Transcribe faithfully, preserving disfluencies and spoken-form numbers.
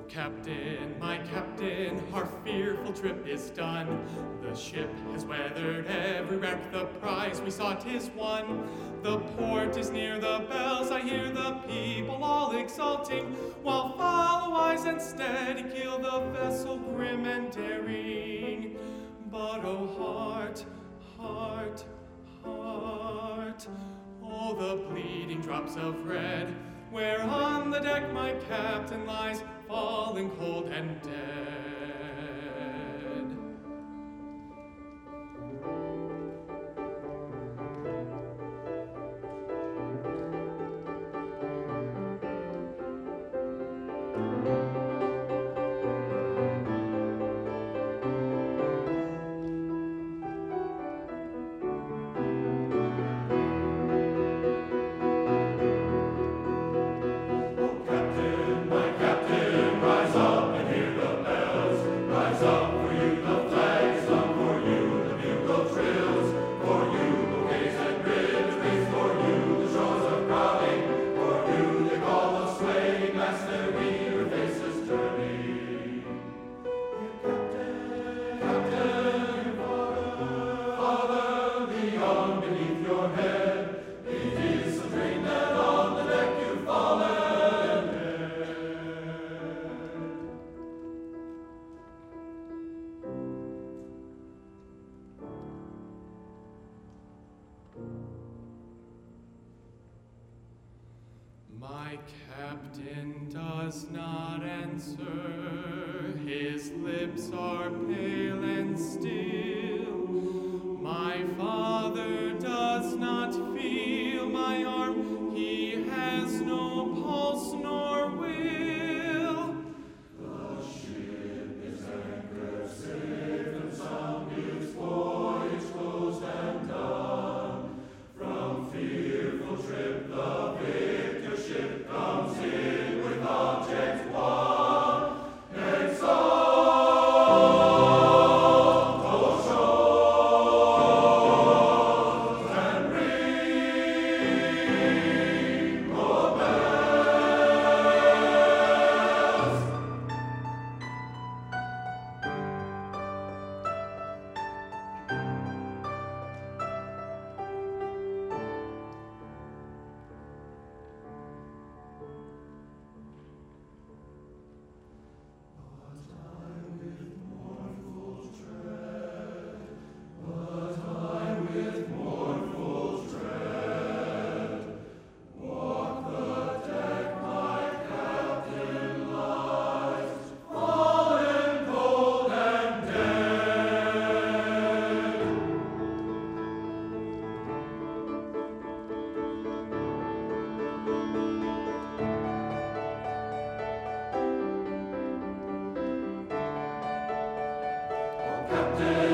Captain, my captain, our fearful trip is done. The ship has weathered every wreck, the prize we sought is won. The port is near, the bells I hear, the people all exulting, while follow wise and steady keel the vessel grim and daring. But oh heart, heart, heart, oh the bleeding drops of red, where on the deck my captain lies, falling cold and dead. My captain does not answer, his lips are pale and still. My father does not feel my arm, he has no pulse nor will. The ship is anchored safe and sound, its voyage closed and done. From fearful trip the victor ship comes in with object won. Exalt, O shores, and ring your bells. Captain.